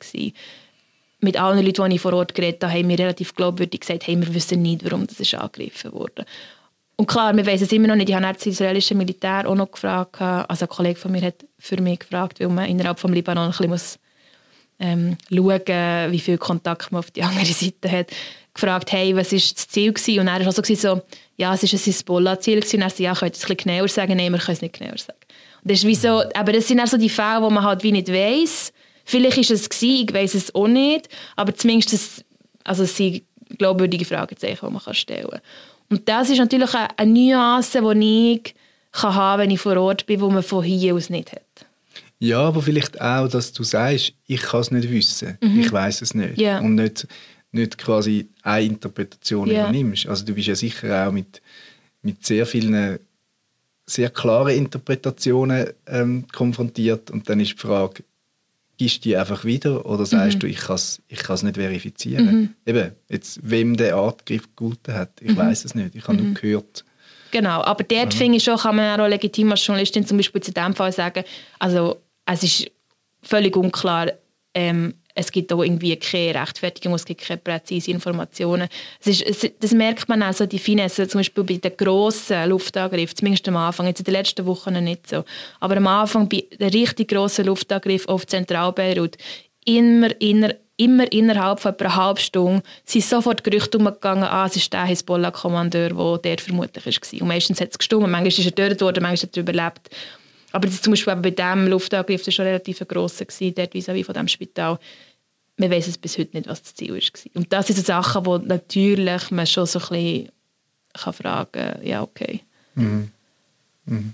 Mit allen Leuten, die ich vor Ort geredet habe, haben wir relativ glaubwürdig gesagt, hey, wir wissen nicht, warum das ist angegriffen wurde. Und klar, wir wissen es immer noch nicht. Ich habe das israelische Militär auch noch gefragt. Also ein Kollege von mir hat für mich gefragt, weil man innerhalb des Libanon ein bisschen muss, ähm, schauen muss, wie viel Kontakt man auf die andere Seite hat. Gefragt, hey, was war das Ziel gewesen? Und er war so, so, ja, es war ein Hisbollah-Ziel. Und er sagte, ja, könnt ihr es ein bisschen genauer sagen? Nein, wir können es nicht genauer sagen. Und das ist wie so, aber das sind auch so die Fälle, wo man halt wie nicht weiss. Vielleicht war es gewesen, ich weiss es auch nicht. Aber zumindest das, also es sind glaubwürdige Fragezeichen, die man stellen kann. Und das ist natürlich eine Nuance, die ich haben kann, wenn ich vor Ort bin, die man von hier aus nicht hat. Ja, aber vielleicht auch, dass du sagst, ich kann es nicht wissen, mhm. ich weiss es nicht. Yeah. Und nicht, nicht quasi eine Interpretation yeah. übernimmst. Also du bist ja sicher auch mit, mit sehr vielen sehr klaren Interpretationen ähm, konfrontiert. Und dann ist die Frage, gibst du die einfach wieder oder sagst mhm. du, ich kann es ich nicht verifizieren? Mhm. Eben, jetzt, wem der Angriff gegolten hat, ich mhm. weiss es nicht, ich habe mhm. nur gehört. Genau, aber dort ja. finde ich schon, kann man auch legitim als Journalistin zum Beispiel zu diesem Fall sagen, also es ist völlig unklar, ähm, es gibt auch irgendwie keine Rechtfertigung, es gibt keine präzise Informationen. Es ist, es, das merkt man auch so, die Finesse, zum Beispiel bei den grossen Luftangriffen, zumindest am Anfang, jetzt in den letzten Wochen nicht so, aber am Anfang bei den richtig grossen Luftangriff auf Zentralbeirut, immer, inner, immer innerhalb von etwa einer halben Stunde sind sofort Gerüchte umgegangen, ah, es ist der Hisbollah-Kommandeur, der dort vermutlich war. Und meistens hat es gestimmt, manchmal ist er getötet worden, manchmal hat er überlebt. Aber das zum Beispiel bei diesem Luftangriff, das war schon relativ grosser, dort vis-à-vis von diesem Spital. Man weiss es bis heute nicht, was das Ziel war. Und das sind so Sachen, wo natürlich man schon so ein bisschen kann fragen kann, ja, okay. Mhm. Mhm.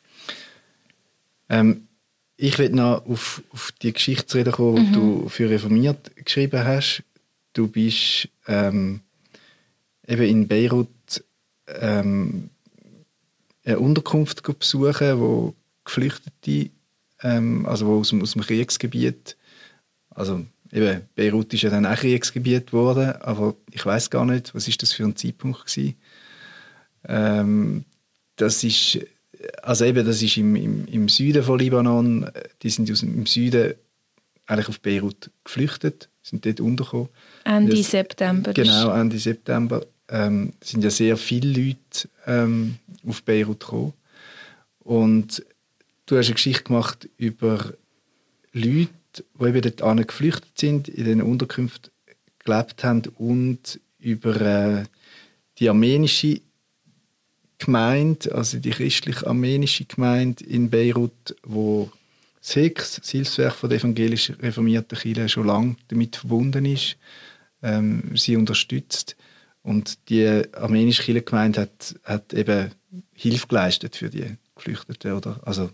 Ähm, ich will noch auf, auf die Geschichtsrede kommen, die mhm. du für Reformiert geschrieben hast. Du bist ähm, eben in Beirut ähm, eine Unterkunft besuchen, wo Geflüchtete, ähm, also wo aus dem, aus dem Kriegsgebiet, also eben, Beirut ist ja dann auch Kriegsgebiet geworden, aber ich weiss gar nicht, was ist das für ein Zeitpunkt gewesen. Ähm, das ist, also eben, das ist im, im, im Süden von Libanon, die sind aus dem, im Süden eigentlich auf Beirut geflüchtet sind dort untergekommen. Ende das, September. Genau, Ende September. Ähm, sind ja sehr viele Leute ähm, auf Beirut gekommen. Und du hast eine Geschichte gemacht über Leute, die eben dort geflüchtet sind, in den Unterkünften gelebt haben und über äh, die armenische Gemeinde, also die christlich-armenische Gemeinde in Beirut, wo das H I K S, das Hilfswerk von der evangelisch reformierten Kirche, schon lange damit verbunden ist, ähm, sie unterstützt. Und die armenische Kirchengemeinde hat, hat eben Hilfe geleistet für die Geflüchteten, oder? Also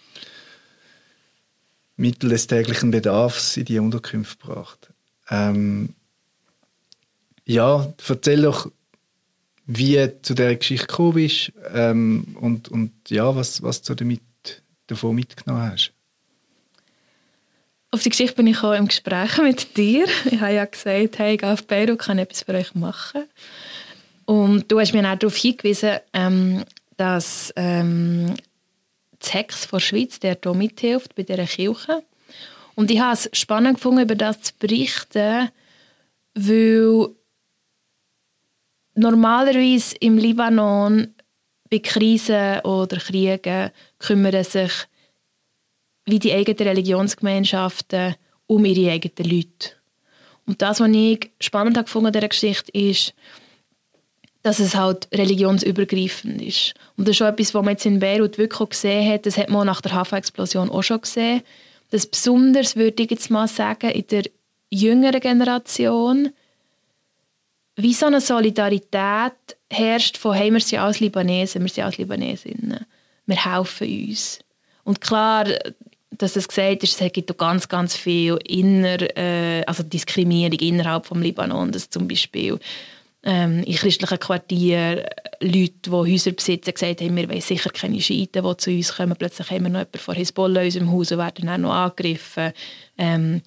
Mittel des täglichen Bedarfs in die Unterkünfte gebracht. Ähm, ja, erzähl doch, wie du zu dieser Geschichte gekommen bist ähm, und, und ja, was, was du damit, davon mitgenommen hast. Auf die Geschichte bin ich auch im Gespräch mit dir. Ich habe ja gesagt, hey, ich gehe auf Beirut, kann etwas für euch machen. Und du hast mir auch darauf hingewiesen, ähm, dass ähm, das H E K S von der Schweiz, der hier mithilft bei dieser Kirche. Und ich habe es spannend gefunden, über das zu berichten, weil normalerweise im Libanon bei Krisen oder Kriegen kümmern sich wie die eigenen Religionsgemeinschaften um ihre eigenen Leute. Und das, was ich spannend gefunden an dieser Geschichte, ist, dass es halt religionsübergreifend ist. Und das ist auch etwas, was man jetzt in Beirut wirklich auch gesehen hat. Das hat man auch nach der Hafenexplosion auch schon gesehen. Dass besonders, würde ich jetzt mal sagen, in der jüngeren Generation wie so eine Solidarität herrscht von «Hey, wir sind alles Libanesen, wir sind alles Libanesinnen. Wir helfen uns.» Und klar, dass es gesagt ist, es gibt auch ganz, ganz viel inner, äh, also Diskriminierung innerhalb des Libanon, dass zum Beispiel ähm, in christlichen Quartieren Leute, die Häuser besitzen, gesagt haben, wir wollen sicher keine Schiiten, die zu uns kommen. Plötzlich haben wir noch jemanden von Hisbollah in unserem Haus und werden dann noch angegriffen. Ähm,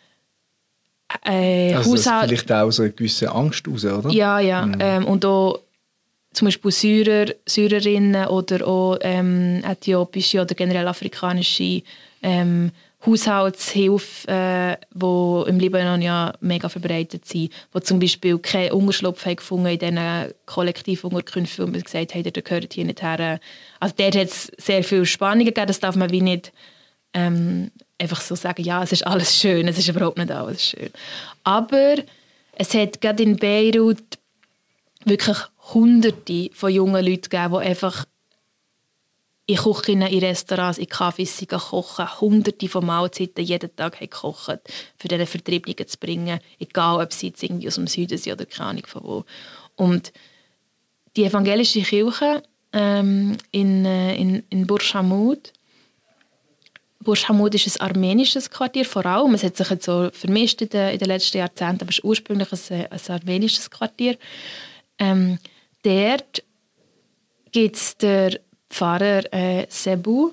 äh, also Haushalt, vielleicht auch so eine gewisse Angst raus, oder? Ja, ja. Mhm. Ähm, und auch zum Beispiel Syrer, Syrerinnen oder auch ähm, äthiopische oder generell afrikanische ähm, Haushaltshilfe, äh, die im Libanon ja mega verbreitet sind, die zum Beispiel keinen Unterschlupf haben gefunden in diesen Kollektivunterkünften, und gesagt haben, der gehört hier nicht her. Also dort hat es sehr viel Spannungen gegeben, das darf man wie nicht ähm, einfach so sagen, ja, es ist alles schön, es ist überhaupt nicht alles schön. Aber es hat gerade in Beirut wirklich Hunderte von jungen Leuten gegeben, die einfach in Küchen, in Restaurants, in Cafés kochen, Hunderte von Mahlzeiten jeden Tag haben gekocht, für diese Vertriebenen zu bringen, egal ob sie jetzt irgendwie aus dem Süden sind oder keine Ahnung von wo. Und die evangelische Kirche ähm, in, in, in Burj Hamoud, Burj Hamoud ist ein armenisches Quartier, vor allem. Es hat sich jetzt so vermischt in den, in den letzten Jahrzehnten, aber es ist ursprünglich ein, ein armenisches Quartier. Ähm, dort gibt es den Pfarrer äh, Sebu,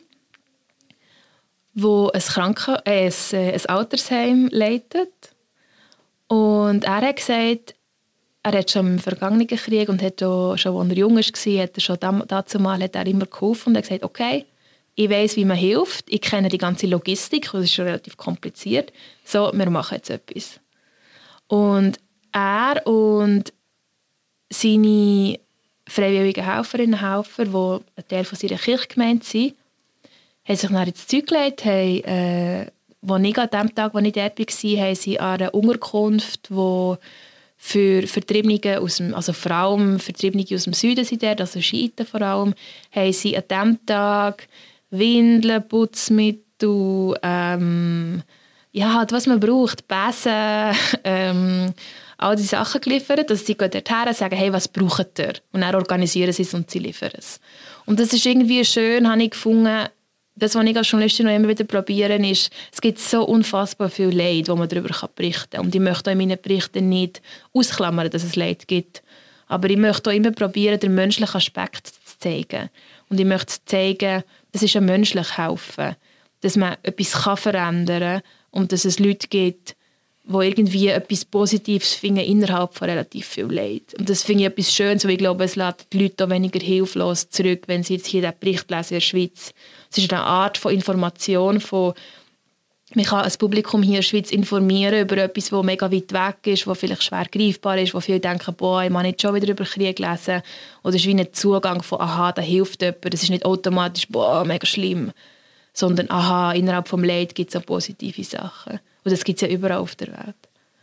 der ein, Kranken- äh, ein, ein Altersheim leitet. Und er hat gesagt, er hat schon im vergangenen Krieg und hat auch, schon, als er jung war, hat er schon dazu mal hat er immer geholfen und hat gesagt, okay, ich weiss, wie man hilft, ich kenne die ganze Logistik, das ist schon relativ kompliziert, so, wir machen jetzt etwas. Und er und seine freiwilligen Helferinnen und Helfer, die ein Teil von seiner Kirchgemeinde sind, haben sich dann ins Zeug gelegt, haben, äh, wo ich an dem Tag, als ich dort war, haben sie an einer Unterkunft, die für Vertriebene aus dem, also vor allem Vertriebene aus dem Süden sind dort, also Schiiten vor allem, haben sie an diesem Tag Windeln, Putzmittel, ähm, ja, halt, was man braucht, Besen, ähm, all diese Sachen geliefert, dass sie dorthin und sagen, hey, was braucht ihr? Und dann organisieren sie es und sie liefern es. Und das ist irgendwie schön, habe ich gefunden, das, was ich als Journalistin noch immer wieder probiere, ist, es gibt so unfassbar viel Leid, wo man darüber berichten kann. Und ich möchte auch in meinen Berichten nicht ausklammern, dass es Leid gibt. Aber ich möchte auch immer probieren, den menschlichen Aspekt zu zeigen. Und ich möchte zeigen, das ist ein menschliches Helfen. Dass man etwas verändern kann und dass es Leute gibt, die irgendwie etwas Positives finden innerhalb von relativ viel Leid. Und das finde ich etwas Schönes, weil ich glaube, es lässt die Leute auch weniger hilflos zurück, wenn sie jetzt hier den Bericht lesen in der Schweiz. Es ist eine Art von Information, von man kann das Publikum hier in der Schweiz informieren über etwas, das mega weit weg ist, das vielleicht schwer greifbar ist, wo viele denken, boah, ich muss nicht schon wieder über Krieg lesen. Oder es ist wie ein Zugang von, aha, da hilft jemand. Das ist nicht automatisch, boah, mega schlimm. Sondern, aha, innerhalb des Leid gibt es auch positive Sachen. Und das gibt es ja überall auf der Welt.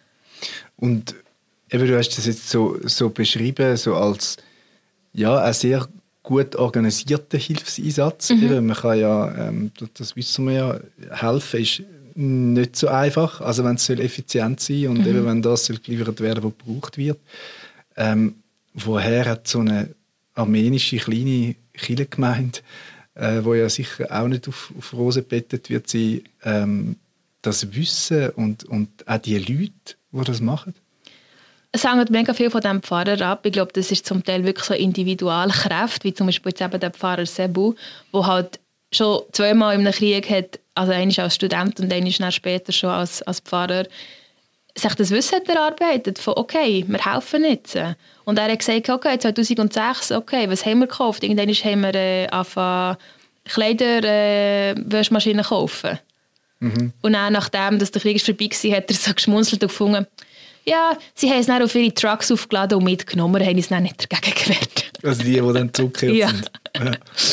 Und eben, du hast das jetzt so, so beschrieben, so als ja, ein sehr gut organisierter Hilfseinsatz. Mhm. Eben, man kann ja, ähm, das wissen wir ja, helfen ist nicht so einfach, also wenn es effizient sein soll und mhm. eben, wenn das soll geliefert werden, was gebraucht wird. Ähm, woher hat so eine armenische kleine Kirchengemeinde, äh, wo ja sicher auch nicht auf, auf Rosen bettet wird sein, ähm, das Wissen und, und auch die Leute, die das machen? Es hängt mega viel von diesem Pfarrer ab. Ich glaube, das ist zum Teil wirklich so Individualkräfte, wie zum Beispiel jetzt eben der Pfarrer Sebu, der halt schon zweimal in einem Krieg hat, also einmal als Student und einmal später schon als, als Pfarrer, sich das Wissen hat erarbeitet, von okay, wir helfen jetzt. Und er hat gesagt, okay, zweitausendsechs, okay, was haben wir gekauft? Irgendwann haben wir äh, angefangen, Kleider, äh, Wäschmaschinen kaufen. Mhm. Und dann, nachdem dass der Krieg vorbei war, hat er so geschmunzelt und gefunden, ja, sie haben es dann auf ihre Trucks aufgeladen und mitgenommen, haben es dann nicht dagegen gewehrt. Also die, die dann zurückgekehrt ja. sind. Ja.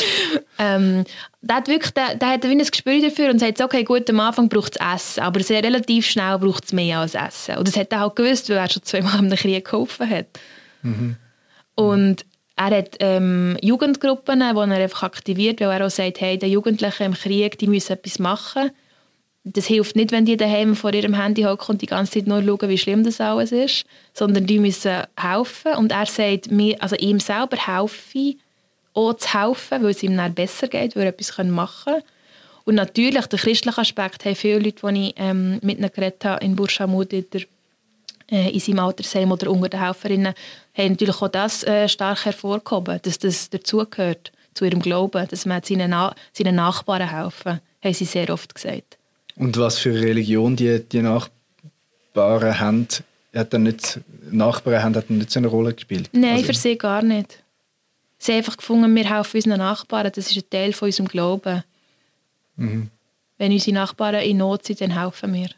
ähm, der hat wirklich, der, der hat ein Gespür dafür und sagt, okay, gut, am Anfang braucht es Essen, aber sehr relativ schnell braucht es mehr als Essen. Und das hat er halt gewusst, weil er schon zweimal im Krieg geholfen hat. Mhm. Und er hat ähm, Jugendgruppen, die er einfach aktiviert, weil er auch sagt, hey, die Jugendlichen im Krieg, die müssen etwas machen. Das hilft nicht, wenn die daheim vor ihrem Handy hocken und die ganze Zeit nur schauen, wie schlimm das alles ist, sondern die müssen helfen. Und er sagt, mir, also ihm selber helfe, auch zu helfen, weil es ihm dann besser geht, weil er etwas machen kann. Und natürlich, der christliche Aspekt, haben viele Leute, die ich ähm, mit ihnen geredet habe, in Burschamut, in, äh, in seinem Altersheim oder unter den Helferinnen, haben natürlich auch das äh, stark hervorgehoben, dass das dazugehört, zu ihrem Glauben, dass man seinen, Na- seinen Nachbarn helfen, haben sie sehr oft gesagt. Und was für Religion die, die Nachbarn haben, hat dann nicht, Nachbarn haben, hat nicht so eine Rolle gespielt? Nein, also, für sie gar nicht. Sie haben einfach gefunden, wir helfen unseren Nachbarn, das ist ein Teil von unserem Glauben. Mhm. Wenn unsere Nachbarn in Not sind, dann helfen wir.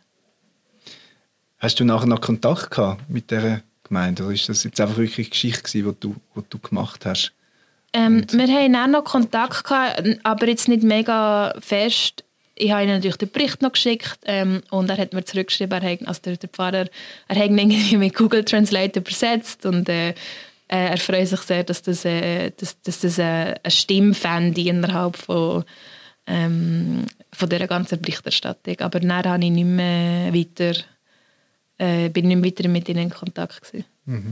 Hast du nachher noch Kontakt gehabt mit dieser Gemeinde? Oder ist das jetzt einfach wirklich eine Geschichte, die du, die du gemacht hast? Ähm, wir hatten auch noch Kontakt gehabt, aber jetzt nicht mega fest. Ich habe ihm natürlich den Bericht noch geschickt ähm, und er hat mir zurückgeschrieben, er hat, also der, der Pfarrer, er hat ihn irgendwie mit Google Translate übersetzt und äh, er freut sich sehr, dass das, äh, dass, dass das äh, eine Stimme fände innerhalb von, ähm, von dieser ganzen Berichterstattung. Aber dann habe ich nicht mehr weiter, äh, bin nicht mehr weiter mit ihnen in Kontakt gewesen. Mhm.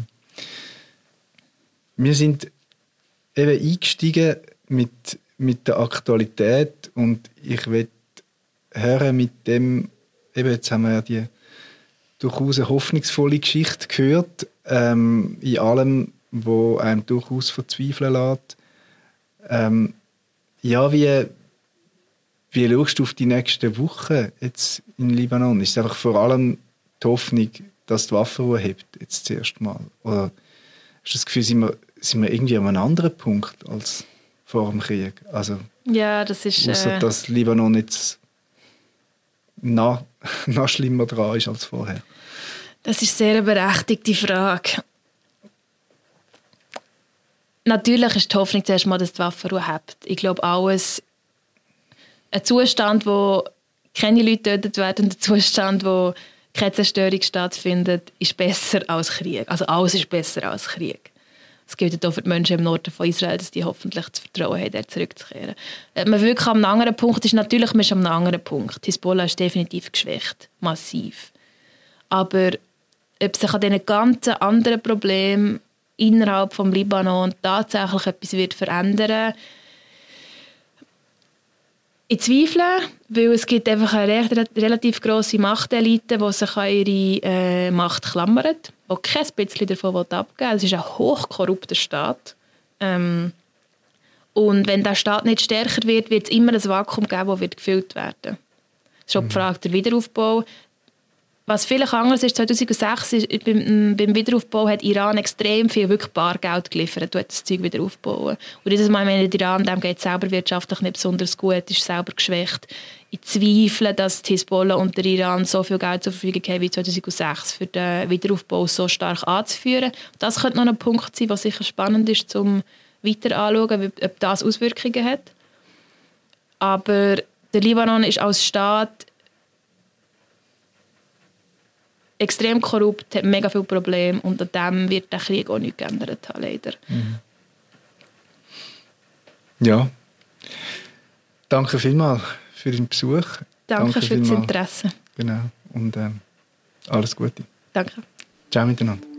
Wir sind eben eingestiegen mit, mit der Aktualität und ich will hören mit dem, eben jetzt haben wir ja die durchaus eine hoffnungsvolle Geschichte gehört, ähm, in allem, wo einem durchaus verzweifeln lässt. Ähm, ja, wie, wie schaust du auf die nächsten Wochen jetzt in Libanon? Ist es einfach vor allem die Hoffnung, dass die Waffenruhe hebt, jetzt zuerst mal? Oder hast du das Gefühl, sind wir, sind wir irgendwie an einem anderen Punkt als vor dem Krieg? Also, ja, das ist... Ausser, äh... dass Libanon jetzt noch, noch schlimmer dran ist als vorher. Das ist eine sehr berechtigte Frage. Natürlich ist die Hoffnung zuerst mal, dass die Waffenruhe hat. Ich glaube, alles, ein Zustand, wo keine Leute getötet werden, ein Zustand, wo keine Zerstörung stattfindet, ist besser als Krieg. Also alles ist besser als Krieg. Es gilt auch für die Menschen im Norden von Israel, dass die hoffentlich das Vertrauen haben, dort zurückzukehren. Man wirklich am anderen Punkt ist natürlich, man ist am anderen Punkt. Hisbollah ist definitiv geschwächt, massiv. Aber ob sich an diesen ganzen anderen Problemen innerhalb des Libanon tatsächlich etwas wird verändern, ich zweifle, weil es gibt einfach eine relativ grosse Machtelite, die sich an ihre äh, Macht klammert, die kein bisschen davon abgeben will. Es ist ein hochkorrupter Staat. Ähm, und wenn der Staat nicht stärker wird, wird es immer ein Vakuum geben, das gefüllt werden wird. Das ist auch die Frage der Wiederaufbau. Was vielleicht anders ist, zweitausendsechs ist, beim, beim Wiederaufbau hat Iran extrem viel wirklich Bargeld geliefert, um das Zeug wieder aufzubauen. Und dieses Mal, wenn Iran, dem geht es selber wirtschaftlich nicht besonders gut, ist selber geschwächt. Ich zweifle, dass die Hisbollah und der Iran so viel Geld zur Verfügung haben wie zweitausendsechs für den Wiederaufbau so stark anzuführen. Das könnte noch ein Punkt sein, was sicher spannend ist, um weiter anzuschauen, ob das Auswirkungen hat. Aber der Libanon ist als Staat extrem korrupt, hat mega viele Probleme und an dem wird der Krieg auch nicht geändert haben, leider. Mhm. Ja. Danke vielmals für den Besuch. Danke, Danke für vielmals. das Interesse. Genau. Und ähm, alles Gute. Danke. Ciao miteinander.